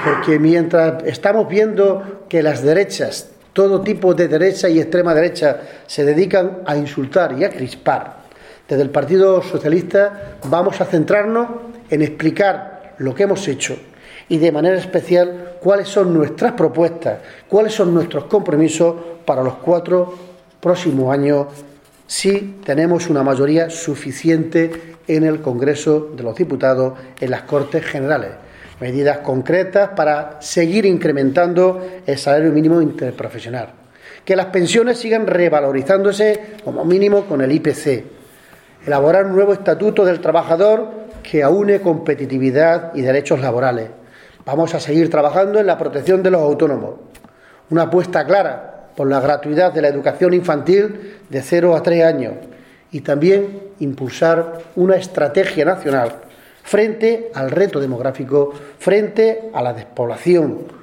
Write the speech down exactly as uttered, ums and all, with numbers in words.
porque mientras estamos viendo que las derechas, todo tipo de derecha y extrema derecha, se dedican a insultar y a crispar, desde el Partido Socialista vamos a centrarnos en explicar lo que hemos hecho y de manera especial cuáles son nuestras propuestas, cuáles son nuestros compromisos para los cuatro próximos años si tenemos una mayoría suficiente en el Congreso de los Diputados, en las Cortes Generales. Medidas concretas para seguir incrementando el salario mínimo interprofesional. Que las pensiones sigan revalorizándose como mínimo con el I P C. Elaborar un nuevo estatuto del trabajador que aúne competitividad y derechos laborales. Vamos a seguir trabajando en la protección de los autónomos. Una apuesta clara por la gratuidad de la educación infantil de cero a tres años y también impulsar una estrategia nacional frente al reto demográfico, frente a la despoblación